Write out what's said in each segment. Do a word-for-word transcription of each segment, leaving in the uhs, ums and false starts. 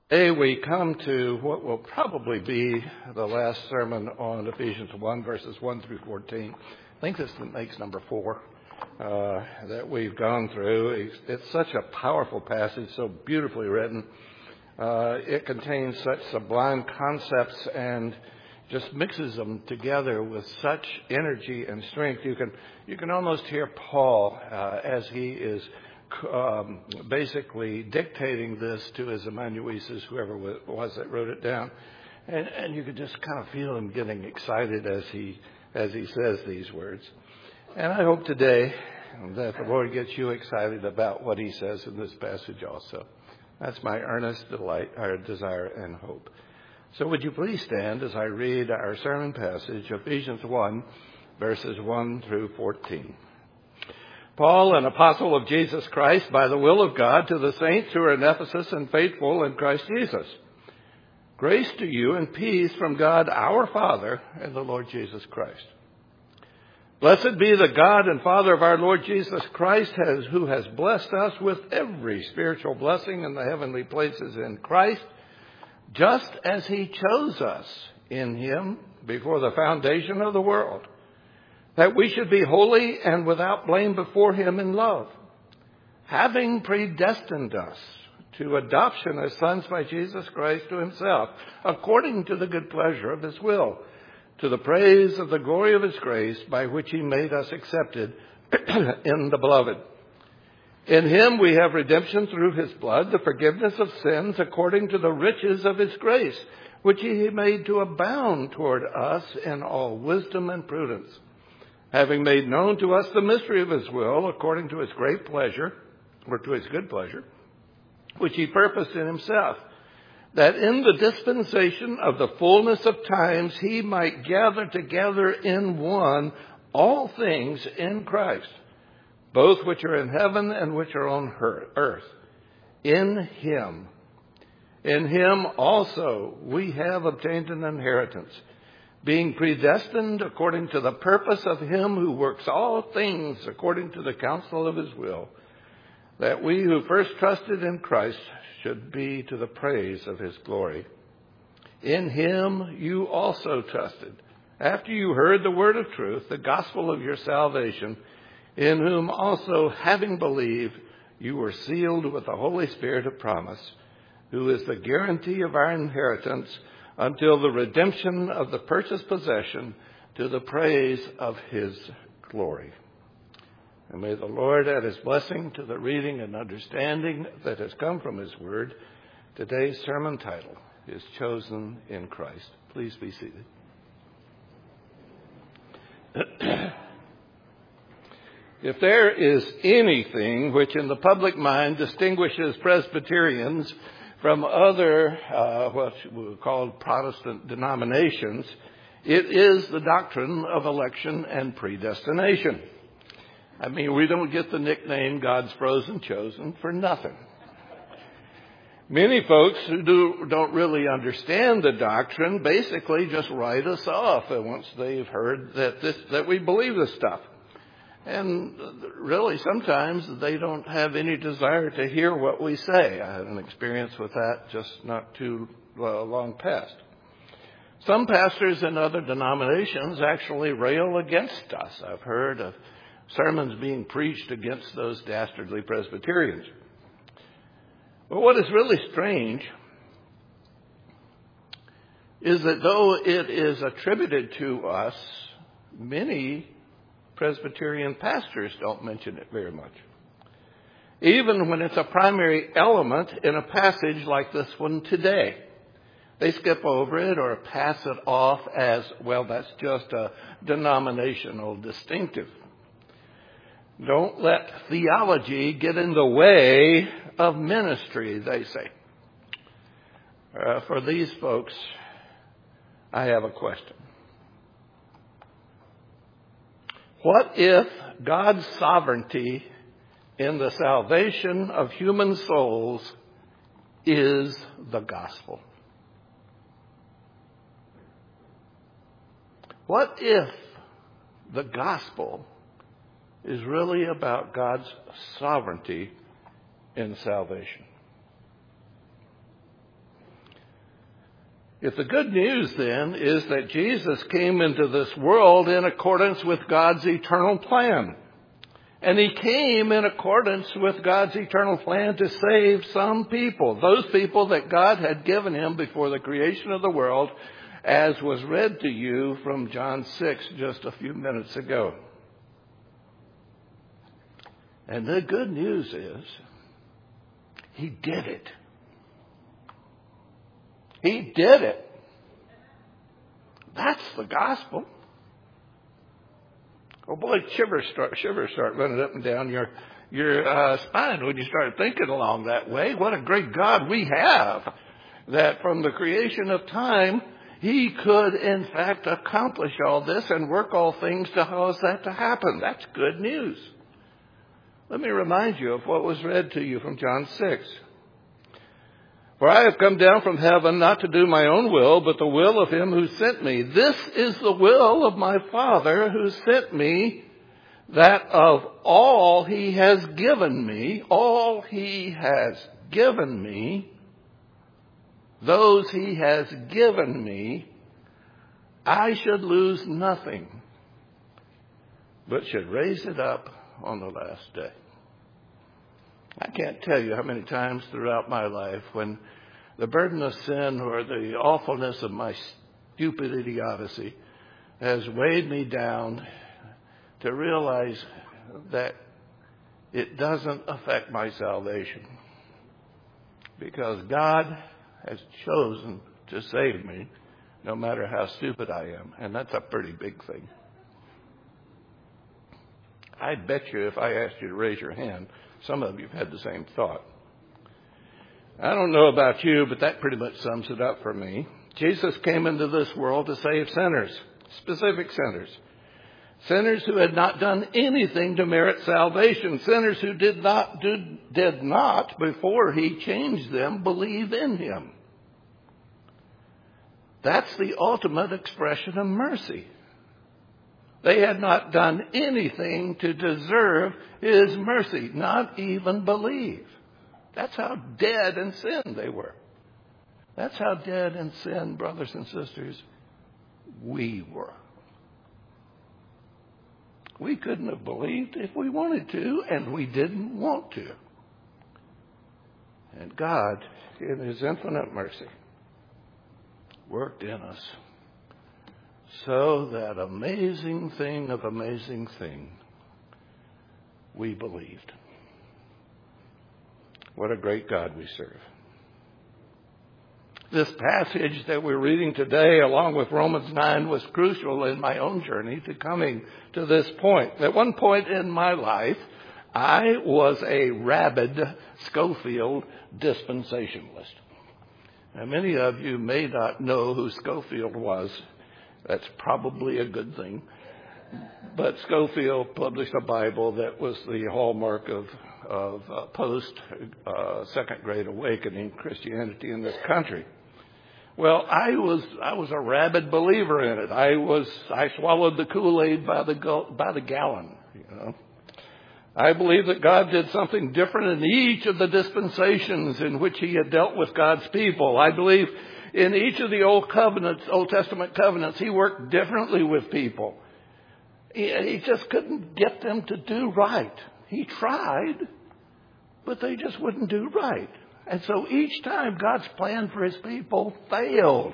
Today we come to what will probably be the last sermon on Ephesians one, verses one through fourteen. I think this makes number four uh, that we've gone through. It's, it's such a powerful passage, so beautifully written. Uh, it contains such sublime concepts and just mixes them together with such energy and strength. You can you can almost hear Paul uh, as he is Um, basically dictating this to his amanuenses, whoever it was that wrote it down, and, and you could just kind of feel him getting excited as he as he says these words. And I hope today that the Lord gets you excited about what he says in this passage also. That's my earnest delight, our desire and hope. So would you please stand as I read our sermon passage, Ephesians one, verses one through fourteen. Paul, an apostle of Jesus Christ, by the will of God, to the saints who are in Ephesus and faithful in Christ Jesus. Grace to you and peace from God our Father and the Lord Jesus Christ. Blessed be the God and Father of our Lord Jesus Christ, has, who has blessed us with every spiritual blessing in the heavenly places in Christ, just as he chose us in him before the foundation of the world, that we should be holy and without blame before him in love, having predestined us to adoption as sons by Jesus Christ to himself, according to the good pleasure of his will, to the praise of the glory of his grace, by which he made us accepted in the beloved. In him we have redemption through his blood, the forgiveness of sins, according to the riches of his grace, which he made to abound toward us in all wisdom and prudence, having made known to us the mystery of his will, according to his great pleasure, or to his good pleasure, which he purposed in himself, that in the dispensation of the fullness of times he might gather together in one all things in Christ, both which are in heaven and which are on earth. In him, in him also we have obtained an inheritance, being predestined according to the purpose of him who works all things according to the counsel of his will, that we who first trusted in Christ should be to the praise of his glory. In him you also trusted, after you heard the word of truth, the gospel of your salvation, in whom also, having believed, you were sealed with the Holy Spirit of promise, who is the guarantee of our inheritance, until the redemption of the purchased possession, to the praise of his glory. And may the Lord add his blessing to the reading and understanding that has come from his word. Today's sermon title is Chosen in Christ. Please be seated. If there is anything which in the public mind distinguishes Presbyterians from other, uh, what we call Protestant denominations, it is the doctrine of election and predestination. I mean, we don't get the nickname God's frozen chosen for nothing. Many folks who do, don't really understand the doctrine basically just write us off once they've heard that this, that we believe this stuff. And really, sometimes they don't have any desire to hear what we say. I had an experience with that just not too uh, long past. Some pastors in other denominations actually rail against us. I've heard of sermons being preached against those dastardly Presbyterians. But what is really strange is that though it is attributed to us, many Presbyterian pastors don't mention it very much, even when it's a primary element in a passage like this one today. They skip over it or pass it off as, well, that's just a denominational distinctive. Don't let theology get in the way of ministry, they say. Uh, for these folks, I have a question. What if God's sovereignty in the salvation of human souls is the gospel? What if the gospel is really about God's sovereignty in salvation? If the good news then is that Jesus came into this world in accordance with God's eternal plan, and he came in accordance with God's eternal plan to save some people, those people that God had given him before the creation of the world, as was read to you from John six just a few minutes ago. And the good news is, he did it. He did it. That's the gospel. Oh boy, shivers start, shivers start running up and down your your uh, spine when you start thinking along that way. What a great God we have, that from the creation of time, he could in fact accomplish all this and work all things to cause that to happen. That's good news. Let me remind you of what was read to you from John six. For I have come down from heaven not to do my own will, but the will of him who sent me. This is the will of my Father who sent me, that of all he has given me, all he has given me, those he has given me, I should lose nothing, but should raise it up on the last day. I can't tell you how many times throughout my life when the burden of sin or the awfulness of my stupid idiocy has weighed me down to realize that it doesn't affect my salvation, because God has chosen to save me no matter how stupid I am, and that's a pretty big thing. I bet you if I asked you to raise your hand, some of you have had the same thought. I don't know about you, but that pretty much sums it up for me. Jesus came into this world to save sinners, specific sinners. Sinners who had not done anything to merit salvation. Sinners who did not, did, did not, before he changed them, believe in him. That's the ultimate expression of mercy. They had not done anything to deserve his mercy, not even believe. That's how dead in sin they were. That's how dead in sin, brothers and sisters, we were. We couldn't have believed if we wanted to, and we didn't want to. And God, in his infinite mercy, worked in us so that amazing thing of amazing thing, we believed. What a great God we serve. This passage that we're reading today, along with Romans nine, was crucial in my own journey to coming to this point. At one point in my life, I was a rabid Scofield dispensationalist. Now, many of you may not know who Scofield was. That's probably a good thing. But Scofield published a Bible that was the hallmark of, of uh, post uh, Second Great Awakening Christianity in this country. Well, I was I was a rabid believer in it. I was I swallowed the Kool-Aid by the by the gallon. You know, I believe that God did something different in each of the dispensations in which he had dealt with God's people. I believe in each of the Old covenants, Old Testament covenants, he worked differently with people. He, he just couldn't get them to do right. He tried, but they just wouldn't do right. And so each time God's plan for his people failed.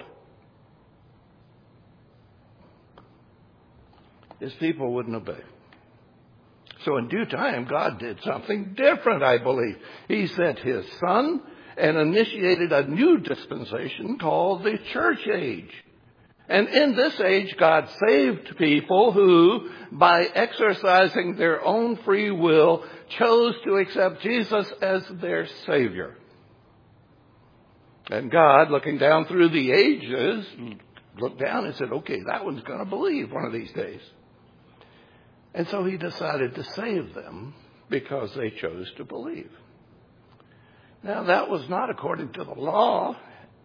His people wouldn't obey. So in due time, God did something different, I believe. He sent his son and initiated a new dispensation called the church age. And in this age, God saved people who, by exercising their own free will, chose to accept Jesus as their Savior. And God, looking down through the ages, looked down and said, okay, that one's going to believe one of these days. And so he decided to save them because they chose to believe. Now, that was not according to the law.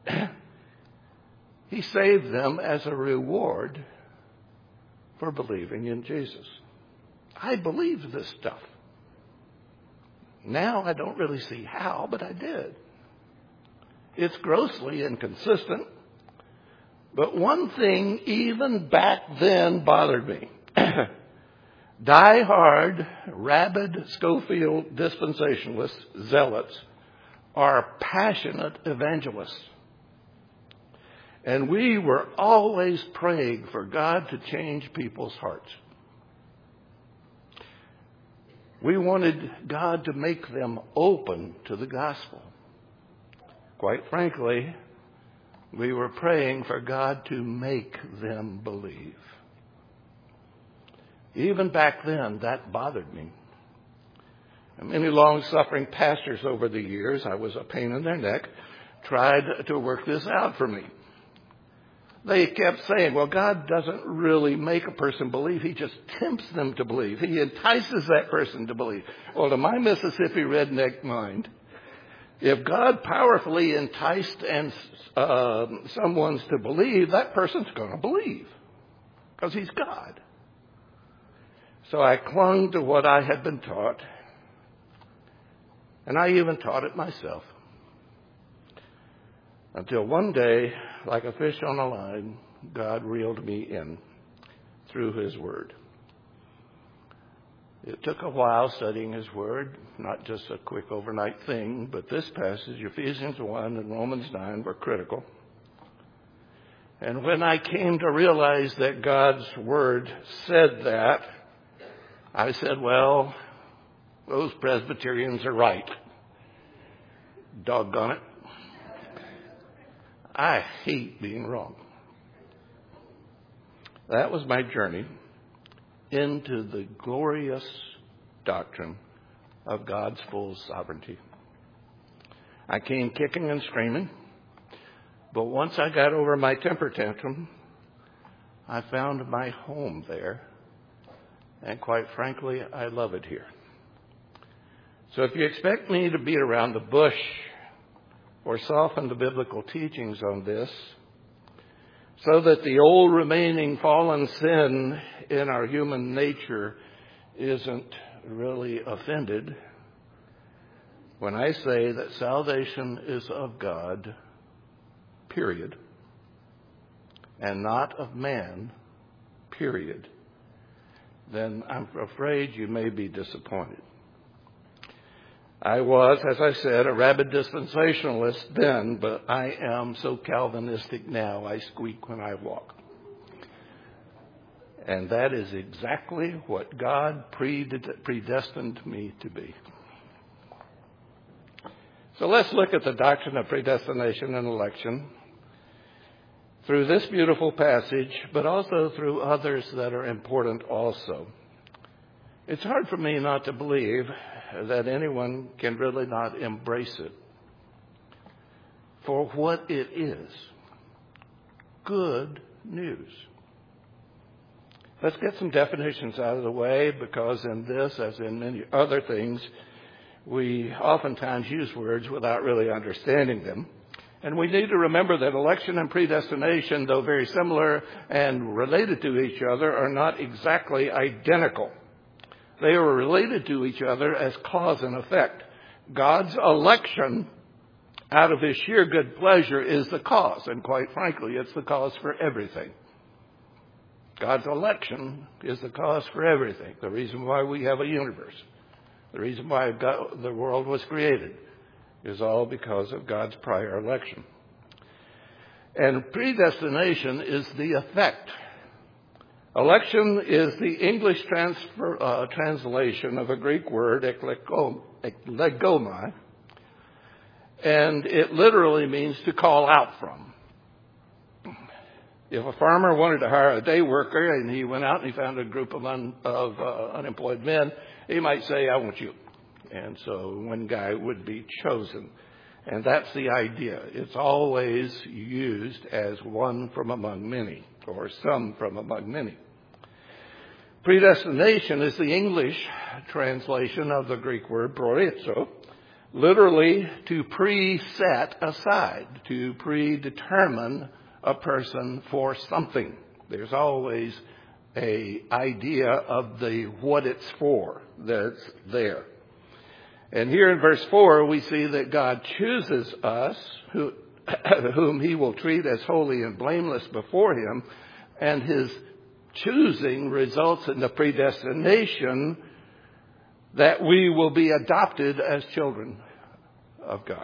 He saved them as a reward for believing in Jesus. I believed this stuff. Now I don't really see how, but I did. It's grossly inconsistent. But one thing even back then bothered me. Die-hard, rabid Scofield dispensationalists, zealots, are passionate evangelists. And we were always praying for God to change people's hearts. We wanted God to make them open to the gospel. Quite frankly, we were praying for God to make them believe. Even back then, that bothered me. And many long-suffering pastors over the years, I was a pain in their neck, tried to work this out for me. They kept saying, well, God doesn't really make a person believe. He just tempts them to believe. He entices that person to believe. Well, to my Mississippi redneck mind, if God powerfully enticed and uh, someone's to believe, that person's going to believe because he's God. So I clung to what I had been taught, and I even taught it myself. Until one day, like a fish on a line, God reeled me in through His Word. It took a while studying His Word, not just a quick overnight thing, but this passage, Ephesians one and Romans nine, were critical. And when I came to realize that God's Word said that, I said, well, those Presbyterians are right. Doggone it. I hate being wrong. That was my journey into the glorious doctrine of God's full sovereignty. I came kicking and screaming, but once I got over my temper tantrum, I found my home there, and quite frankly, I love it here. So if you expect me to beat around the bush or soften the biblical teachings on this, so that the old remaining fallen sin in our human nature isn't really offended, when I say that salvation is of God, period, and not of man, period, then I'm afraid you may be disappointed. I was, as I said, a rabid dispensationalist then, but I am so Calvinistic now, I squeak when I walk. And that is exactly what God predestined me to be. So let's look at the doctrine of predestination and election through this beautiful passage, but also through others that are important also. It's hard for me not to believe that anyone can really not embrace it for what it is. Good news. Let's get some definitions out of the way, because in this, as in many other things, we oftentimes use words without really understanding them. And we need to remember that election and predestination, though very similar and related to each other, are not exactly identical. They are related to each other as cause and effect. God's election, out of His sheer good pleasure, is the cause. And quite frankly, it's the cause for everything. God's election is the cause for everything. The reason why we have a universe, the reason why God, the world was created, is all because of God's prior election. And predestination is the effect. Election is the English transfer, uh, translation of a Greek word, eklegomai, and it literally means to call out from. If a farmer wanted to hire a day worker and he went out and he found a group of, un, of uh, unemployed men, he might say, I want you. And so one guy would be chosen. And that's the idea. It's always used as one from among many, or some from among many. Predestination is the English translation of the Greek word proorizo, literally to pre-set aside, to predetermine a person for something. There's always a idea of the what it's for that's there. And here in verse four, we see that God chooses us, who whom he will treat as holy and blameless before him, and his choosing results in the predestination that we will be adopted as children of God.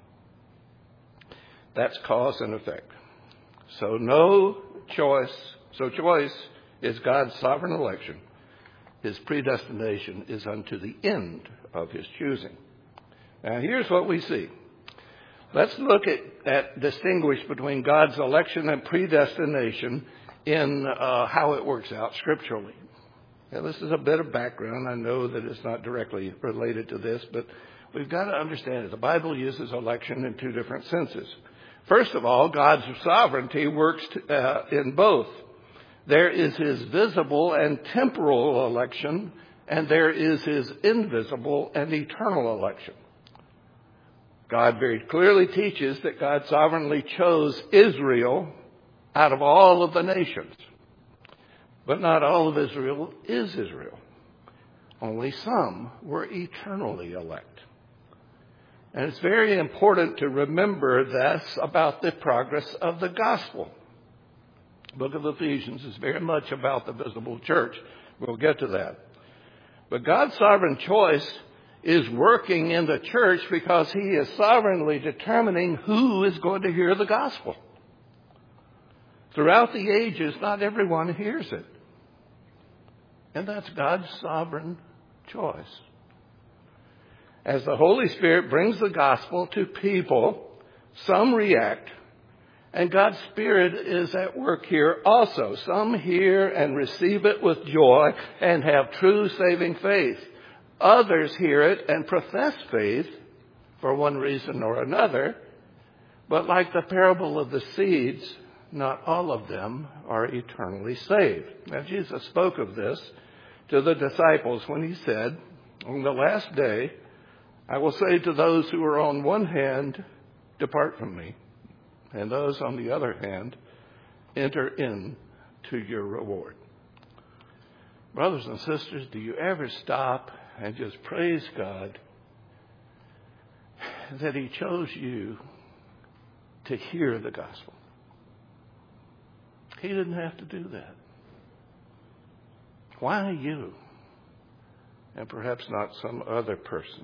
That's cause and effect. So no choice. So choice is God's sovereign election. His predestination is unto the end of his choosing. Now here's what we see. Let's look at, at distinguish between God's election and predestination in uh, how it works out scripturally. Now, this is a bit of background. I know that it's not directly related to this, but we've got to understand it. The Bible uses election in two different senses. First of all, God's sovereignty works uh, in both. There is his visible and temporal election, and there is his invisible and eternal election. God very clearly teaches that God sovereignly chose Israel out of all of the nations. But not all of Israel is Israel. Only some were eternally elect. And it's very important to remember this about the progress of the gospel. The book of Ephesians is very much about the visible church. We'll get to that. But God's sovereign choice is working in the church because he is sovereignly determining who is going to hear the gospel. Throughout the ages, not everyone hears it. And that's God's sovereign choice. As the Holy Spirit brings the gospel to people, some react, and God's Spirit is at work here also. Some hear and receive it with joy and have true saving faith. Others hear it and profess faith for one reason or another. But like the parable of the seeds, not all of them are eternally saved. Now, Jesus spoke of this to the disciples when he said, on the last day, I will say to those who are on one hand, depart from me, and those on the other hand, enter into your reward. Brothers and sisters, do you ever stop and just praise God that he chose you to hear the gospel? He didn't have to do that. Why you? And perhaps not some other person.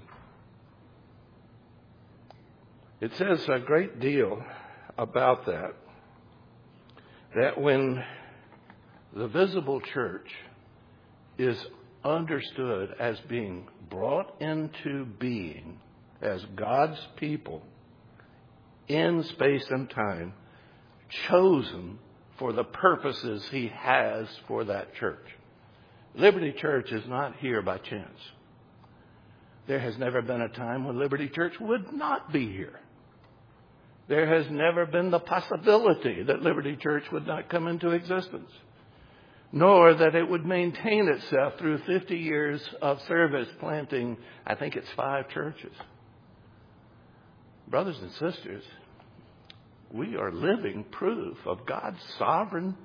It says a great deal about that. That when the visible church is understood as being brought into being as God's people in space and time, chosen for the purposes he has for that church. Liberty Church is not here by chance. There has never been a time when Liberty Church would not be here. There has never been the possibility that Liberty Church would not come into existence, nor that it would maintain itself through fifty years of service, planting, I think it's five churches. Brothers and sisters, we are living proof of God's sovereign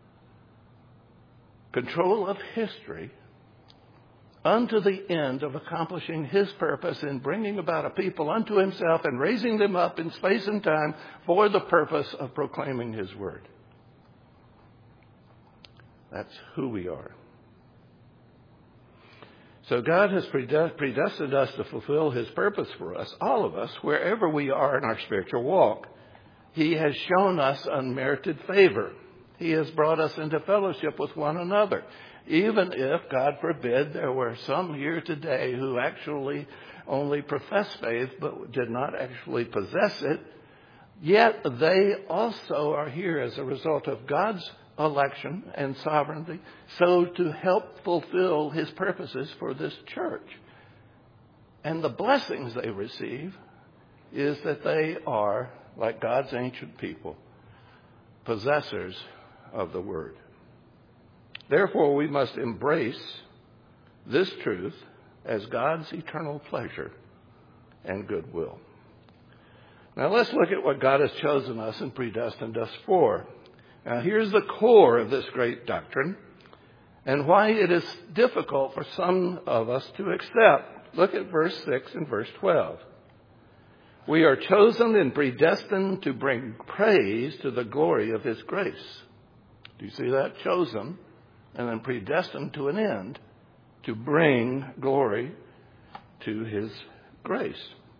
control of history unto the end of accomplishing his purpose in bringing about a people unto himself and raising them up in space and time for the purpose of proclaiming his word. That's who we are. So God has predestined us to fulfill his purpose for us, all of us, wherever we are in our spiritual walk. He has shown us unmerited favor. He has brought us into fellowship with one another. Even if, God forbid, there were some here today who actually only profess faith but did not actually possess it, yet they also are here as a result of God's election and sovereignty, so to help fulfill his purposes for this church. And the blessings they receive is that they are, like God's ancient people, possessors of the word. Therefore, we must embrace this truth as God's eternal pleasure and goodwill. Now let's look at what God has chosen us and predestined us for. Now here's the core of this great doctrine and why it is difficult for some of us to accept. Look at verse six and verse twelve. We are chosen and predestined to bring praise to the glory of His grace. Do you see that? Chosen and then predestined to an end to bring glory to His grace.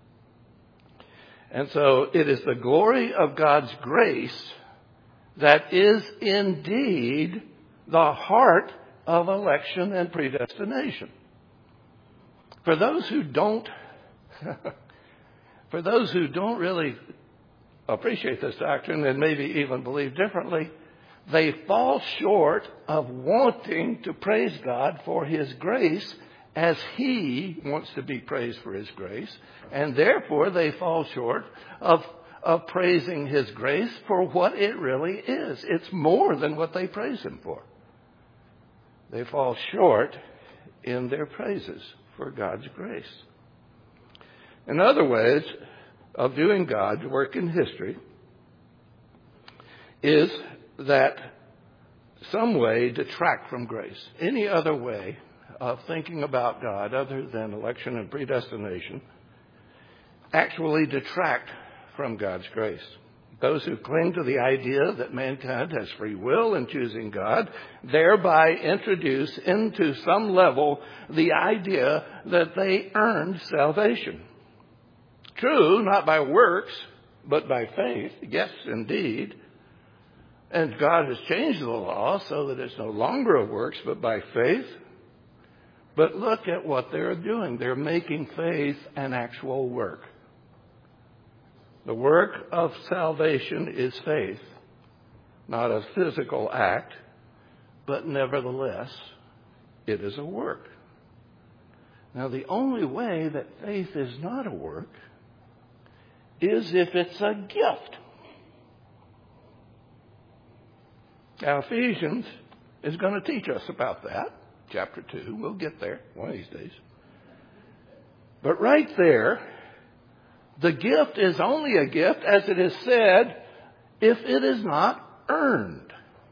And so it is the glory of God's grace that is indeed the heart of election and predestination. For those who don't, for those who don't really appreciate this doctrine and maybe even believe differently, they fall short of wanting to praise God for His grace as He wants to be praised for His grace, and therefore they fall short of, of praising His grace for what it really is. It's more than what they praise Him for. They fall short in their praises for God's grace. In other ways of viewing God's work in history is that some way detract from grace. Any other way of thinking about God other than election and predestination actually detract from God's grace. Those who cling to the idea that mankind has free will in choosing God thereby introduce into some level the idea that they earned salvation. True, not by works, but by faith. Yes, indeed. And God has changed the law so that it's no longer of works, but by faith. But look at what they're doing. They're making faith an actual work. The work of salvation is faith, not a physical act, but nevertheless, it is a work. Now, the only way that faith is not a work is if it's a gift. Now, Ephesians is going to teach us about that. Chapter two. We'll get there one of these days. But right there, the gift is only a gift, as it is said, if it is not earned.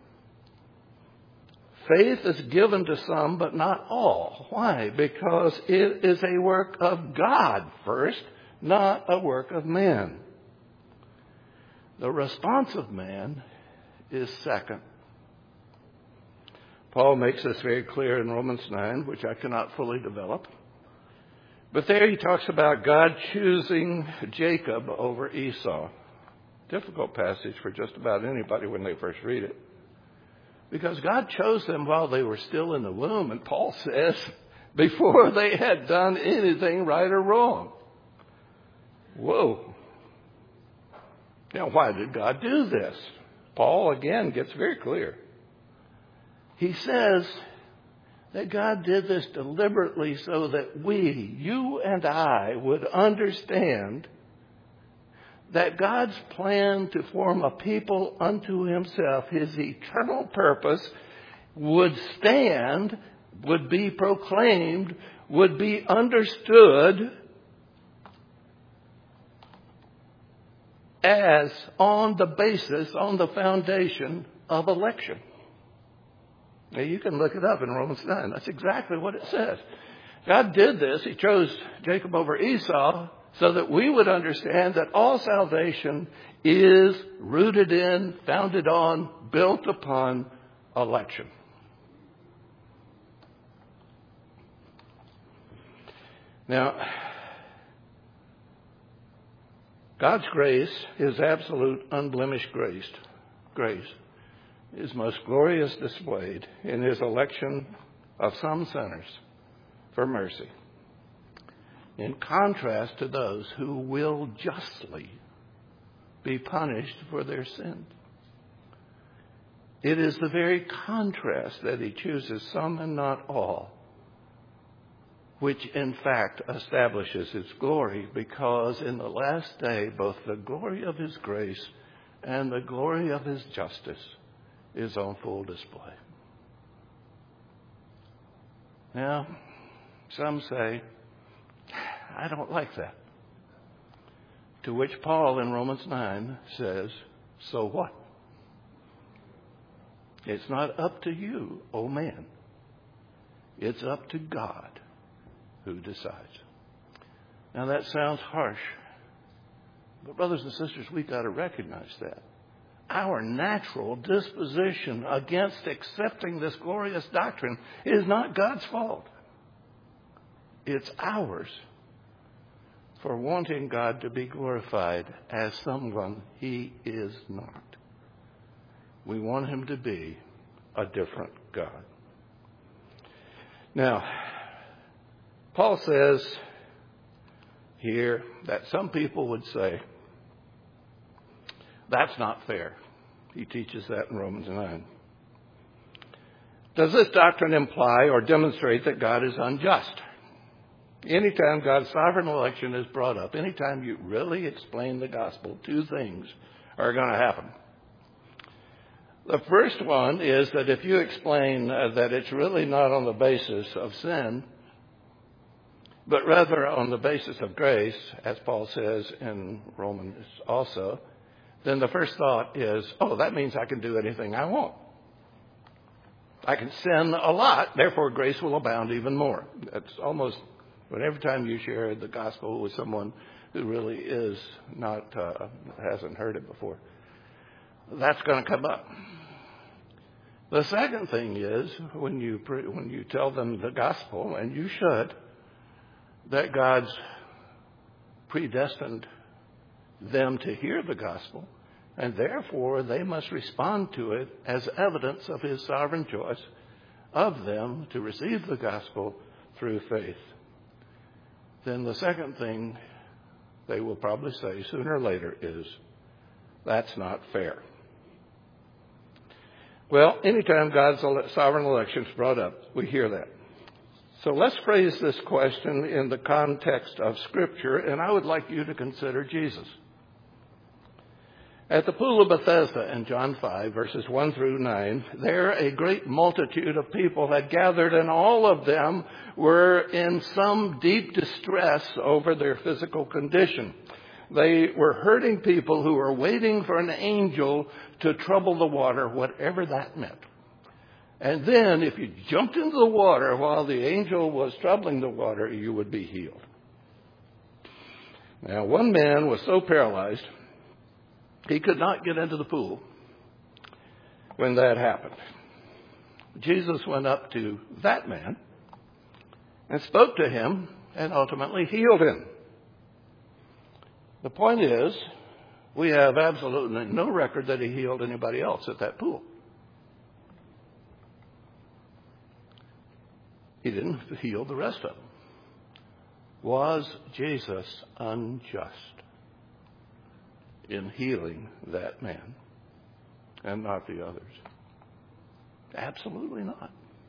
Faith is given to some, but not all. Why? Because it is a work of God first, not a work of man. The response of man is second. Paul makes this very clear in Romans nine, which I cannot fully develop. But there he talks about God choosing Jacob over Esau. Difficult passage for just about anybody when they first read it. Because God chose them while they were still in the womb, and Paul says, before they had done anything right or wrong. Whoa. Now, why did God do this? Paul, again, gets very clear. He says that God did this deliberately so that we, you and I, would understand that God's plan to form a people unto Himself, His eternal purpose, would stand, would be proclaimed, would be understood as on the basis, on the foundation of election. Now, you can look it up in Romans nine. That's exactly what it says. God did this. He chose Jacob over Esau so that we would understand that all salvation is rooted in, founded on, built upon election. Now, God's grace, His absolute unblemished grace, grace, is most glorious displayed in His election of some sinners for mercy, in contrast to those who will justly be punished for their sin. It is the very contrast that He chooses some and not all, which in fact establishes His glory, because in the last day both the glory of His grace and the glory of His justice is on full display. Now, some say, I don't like that. To which Paul in Romans nine says, so what? It's not up to you, O man. It's up to God who decides. Now that sounds harsh, But brothers and sisters, we've got to recognize that. Our natural disposition against accepting this glorious doctrine is not God's fault. It's ours for wanting God to be glorified as someone He is not. We want Him to be a different God. Now, Paul says here that some people would say, that's not fair. He teaches that in Romans nine. Does this doctrine imply or demonstrate that God is unjust? Anytime God's sovereign election is brought up, anytime you really explain the gospel, two things are going to happen. The first one is that if you explain uh, that it's really not on the basis of sin, but rather on the basis of grace, as Paul says in Romans also, then the first thought is, oh, that means I can do anything I want. I can sin a lot, therefore grace will abound even more. That's almost whenever time you share the gospel with someone who really is not, uh, hasn't heard it before, that's going to come up. The second thing is when you pre- when you tell them the gospel, and you should, that God's predestined them to hear the gospel, and therefore they must respond to it as evidence of His sovereign choice of them to receive the gospel through faith. Then the second thing they will probably say sooner or later is, that's not fair. Well, anytime God's sovereign election is brought up, we hear that. So let's phrase this question in the context of Scripture, and I would like you to consider Jesus. At the pool of Bethesda in John five, verses one through nine, there a great multitude of people had gathered, and all of them were in some deep distress over their physical condition. They were hurting people who were waiting for an angel to trouble the water, whatever that meant. And then if you jumped into the water while the angel was troubling the water, you would be healed. Now, one man was so paralyzed, he could not get into the pool when that happened. Jesus went up to that man and spoke to him and ultimately healed him. The point is, we have absolutely no record that He healed anybody else at that pool. He didn't heal the rest of them. Was Jesus unjust in healing that man and not the others? Absolutely not.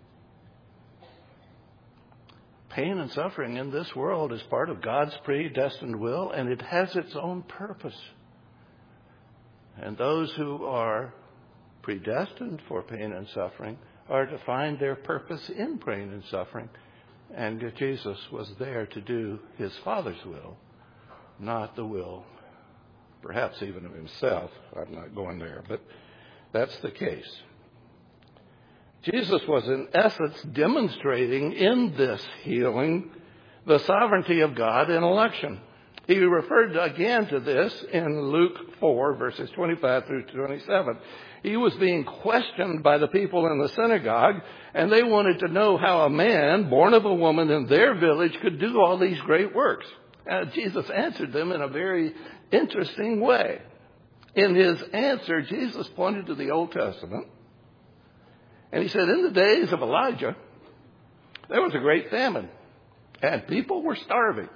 Pain and suffering in this world is part of God's predestined will, and it has its own purpose. And those who are predestined for pain and suffering are to find their purpose in pain and suffering. And Jesus was there to do His Father's will, not the will, perhaps even of Himself. I'm not going there, but that's the case. Jesus was in essence demonstrating in this healing the sovereignty of God in election. He referred again to this in Luke four, verses twenty-five through twenty-seven. He was being questioned by the people in the synagogue, and they wanted to know how a man born of a woman in their village could do all these great works. And Jesus answered them in a very interesting way. In His answer, Jesus pointed to the Old Testament, and He said, in the days of Elijah, there was a great famine, and people were starving.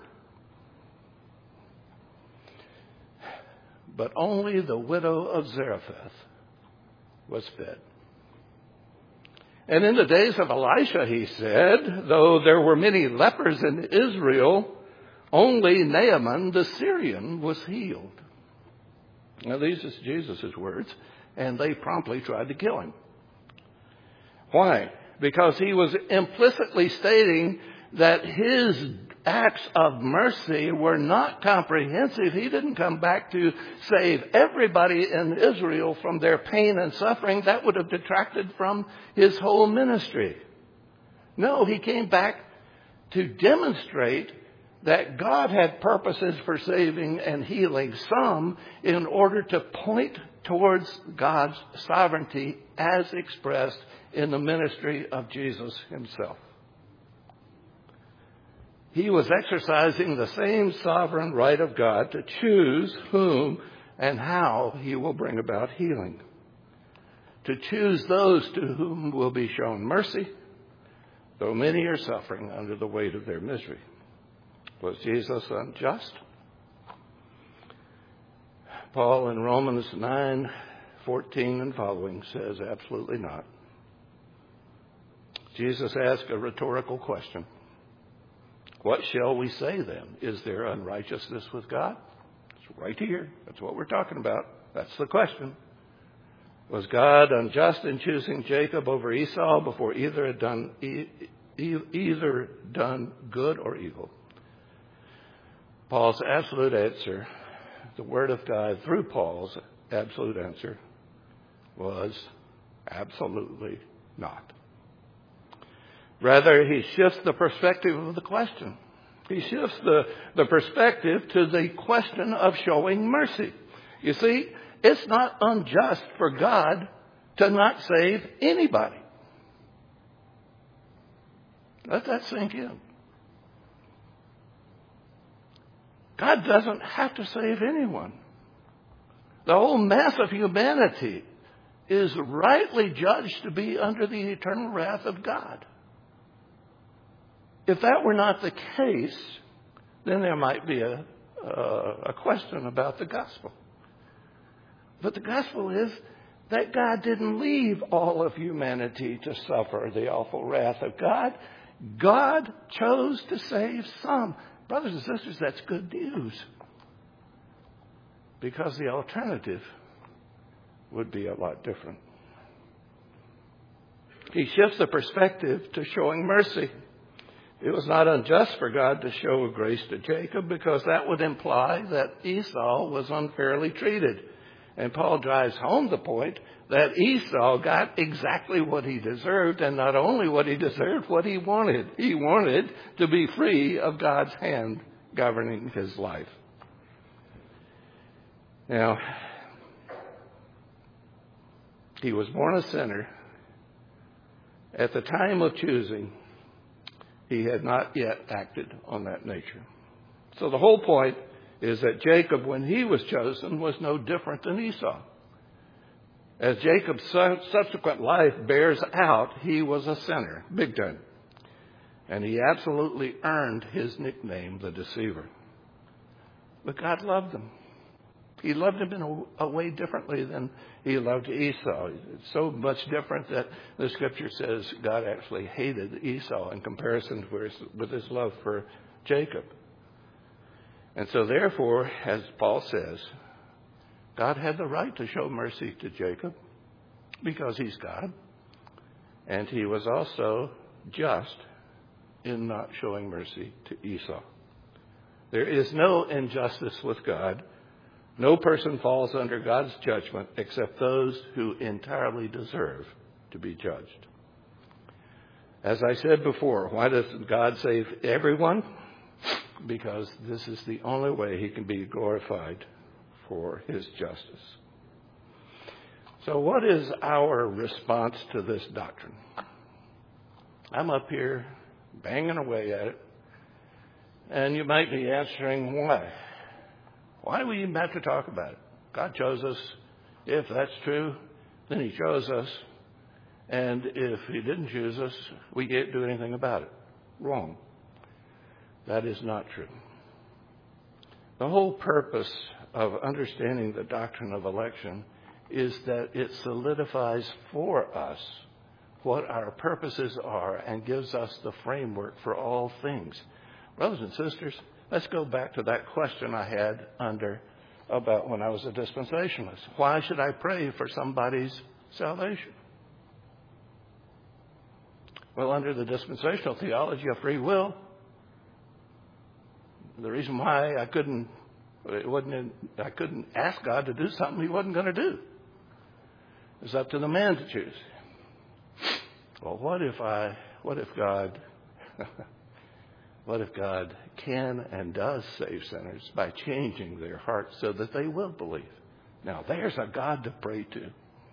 But only the widow of Zarephath was fed. And in the days of Elisha, He said, though there were many lepers in Israel, only Naaman the Syrian was healed. Now, these are Jesus' words, and they promptly tried to kill Him. Why? Because He was implicitly stating that His acts of mercy were not comprehensive. He didn't come back to save everybody in Israel from their pain and suffering. That would have detracted from His whole ministry. No, He came back to demonstrate that God had purposes for saving and healing some in order to point towards God's sovereignty as expressed in the ministry of Jesus himself. He was exercising the same sovereign right of God to choose whom and how he will bring about healing. To choose those to whom will be shown mercy, though many are suffering under the weight of their misery. Was Jesus unjust? Paul in Romans nine fourteen and following says absolutely not. Jesus asked a rhetorical question. What shall we say then? Is there unrighteousness with God? It's right here. That's what we're talking about. That's the question. Was God unjust in choosing Jacob over Esau before either had done e- e- either done good or evil? Paul's absolute answer, the Word of God through Paul's absolute answer, was absolutely not. Rather, he shifts the perspective of the question. He shifts the, the perspective to the question of showing mercy. You see, it's not unjust for God to not save anybody. Let that sink in. God doesn't have to save anyone. The whole mass of humanity is rightly judged to be under the eternal wrath of God. If that were not the case, then there might be a, uh, a question about the gospel. But the gospel is that God didn't leave all of humanity to suffer the awful wrath of God. God chose to save some. Brothers and sisters, that's good news. Because the alternative would be a lot different. He shifts the perspective to showing mercy. It was not unjust for God to show grace to Jacob because that would imply that Esau was unfairly treated. And Paul drives home the point that Esau got exactly what he deserved, and not only what he deserved, what he wanted. He wanted to be free of God's hand governing his life. Now, he was born a sinner. At the time of choosing, he had not yet acted on that nature. So the whole point is that Jacob, when he was chosen, was no different than Esau. As Jacob's subsequent life bears out, he was a sinner, big time. And he absolutely earned his nickname, the deceiver. But God loved him. He loved him in a, a way differently than he loved Esau. It's so much different that the scripture says God actually hated Esau in comparison with his love for Jacob. And so therefore, as Paul says, God had the right to show mercy to Jacob because he's God. And he was also just in not showing mercy to Esau. There is no injustice with God. No person falls under God's judgment except those who entirely deserve to be judged. As I said before, why doesn't God save everyone? Because this is the only way he can be glorified for his justice. So what is our response to this doctrine? I'm up here banging away at it, and you might be answering why. Why do we even have to talk about it? God chose us. If that's true, then he chose us. And if he didn't choose us, we can't do anything about it. Wrong. That is not true. The whole purpose of understanding the doctrine of election is that it solidifies for us what our purposes are and gives us the framework for all things. Brothers and sisters, let's go back to that question I had under about when I was a dispensationalist. Why should I pray for somebody's salvation? Well, under the dispensational theology of free will, the reason why I couldn't, it wasn't, I couldn't ask God to do something he wasn't going to do. It's up to the man to choose. Well, what if I, what if God, What if God can and does save sinners by changing their hearts so that they will believe? Now, there's a God to pray to.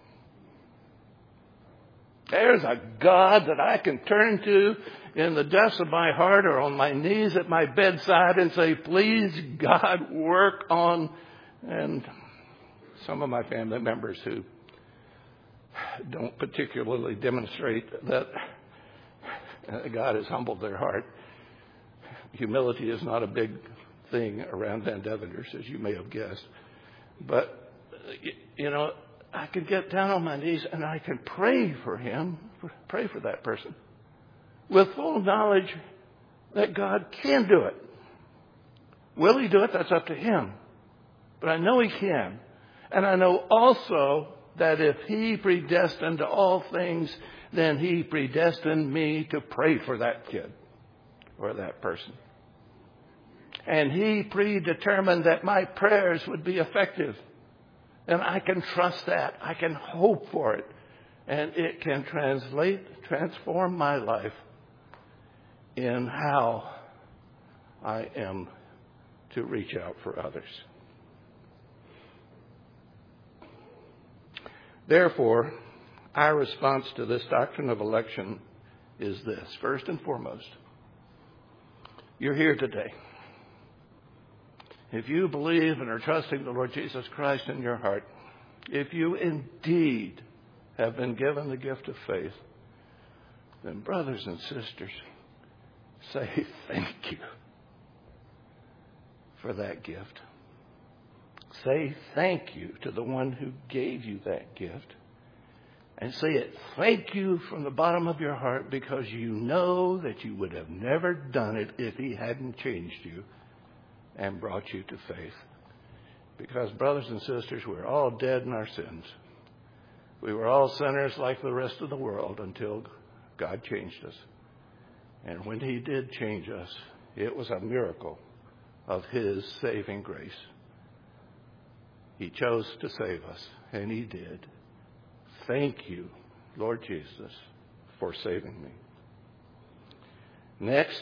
There's a God that I can turn to in the depths of my heart or on my knees at my bedside and say, please, God, work on. And some of my family members who don't particularly demonstrate that God has humbled their heart. Humility is not a big thing around Van Devenders, as you may have guessed. But, you know, I can get down on my knees and I can pray for him, pray for that person, with full knowledge that God can do it. Will he do it? That's up to him. But I know he can. And I know also that if he predestined all things, then he predestined me to pray for that kid or that person. And he predetermined that my prayers would be effective. And I can trust that. I can hope for it. And it can translate, transform my life in how I am to reach out for others. Therefore, our response to this doctrine of election is this. First and foremost, you're here today. If you believe and are trusting the Lord Jesus Christ in your heart, if you indeed have been given the gift of faith, then brothers and sisters, say thank you for that gift. Say thank you to the one who gave you that gift. And say it, thank you from the bottom of your heart, because you know that you would have never done it if he hadn't changed you and brought you to faith. Because, brothers and sisters, we're all dead in our sins. We were all sinners like the rest of the world until God changed us. And when he did change us, it was a miracle of his saving grace. He chose to save us, and he did. Thank you, Lord Jesus, for saving me. Next,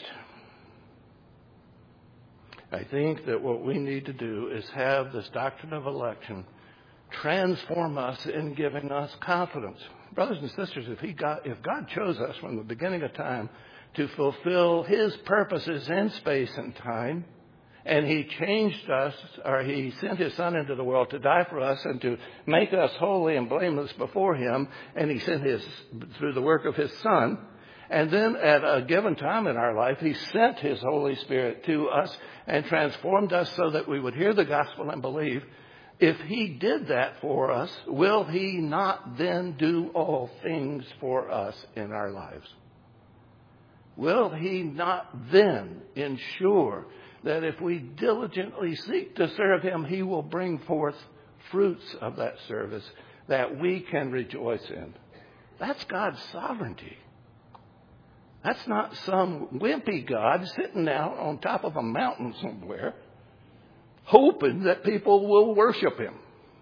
I think that what we need to do is have this doctrine of election transform us in giving us confidence. Brothers and sisters, if he got, if God chose us from the beginning of time to fulfill his purposes in space and time, and he changed us, or he sent his son into the world to die for us and to make us holy and blameless before him, and he sent his, through the work of his son, and then at a given time in our life, he sent his Holy Spirit to us and transformed us so that we would hear the gospel and believe. If he did that for us, will he not then do all things for us in our lives? Will he not then ensure that if we diligently seek to serve him, he will bring forth fruits of that service that we can rejoice in? That's God's sovereignty. That's not some wimpy God sitting out on top of a mountain somewhere, hoping that people will worship him.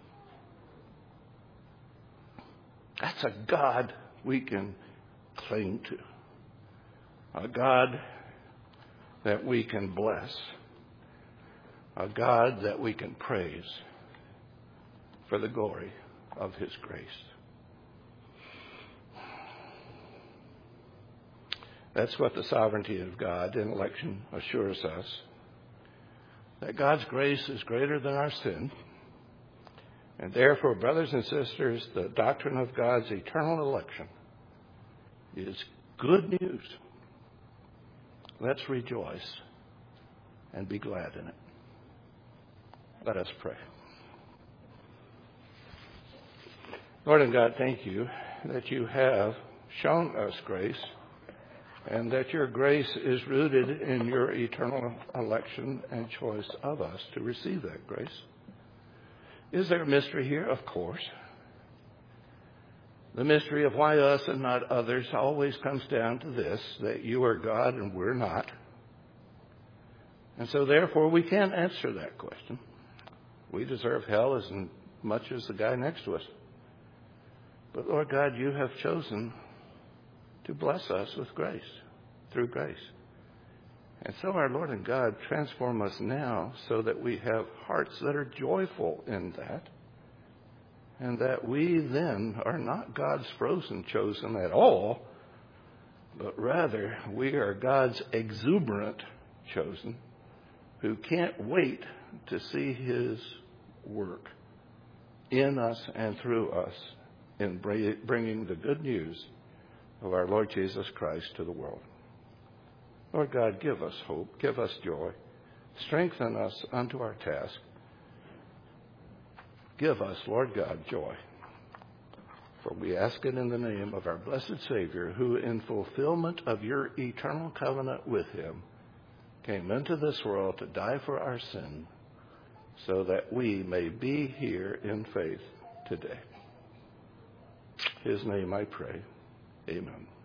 That's a God we can cling to. A God that we can bless. A God that we can praise for the glory of his grace. That's what the sovereignty of God in election assures us. That God's grace is greater than our sin. And therefore, brothers and sisters, the doctrine of God's eternal election is good news. Let's rejoice and be glad in it. Let us pray. Lord and God, thank you that you have shown us grace, and that your grace is rooted in your eternal election and choice of us to receive that grace. Is there a mystery here? Of course. The mystery of why us and not others always comes down to this, that you are God and we're not. And so therefore we can't answer that question. We deserve hell as much as the guy next to us. But Lord God, you have chosen to bless us with grace, through grace. And so our Lord and God, transform us now so that we have hearts that are joyful in that, and that we then are not God's frozen chosen at all, but rather we are God's exuberant chosen who can't wait to see his work in us and through us in bringing the good news of our Lord Jesus Christ to the world. Lord God, give us hope, give us joy, strengthen us unto our task. Give us, Lord God, joy. For we ask it in the name of our blessed Savior, who in fulfillment of your eternal covenant with him came into this world to die for our sin, so that we may be here in faith today. In his name I pray. Amen.